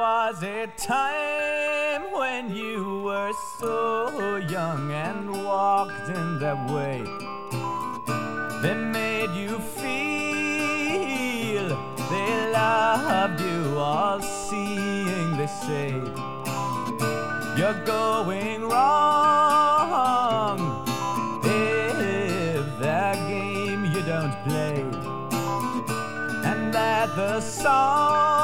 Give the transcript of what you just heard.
was a time when you were so young and walked in that way. They made you feel they loved you, all seeing they say you're going wrong if that game you don't play, and that the song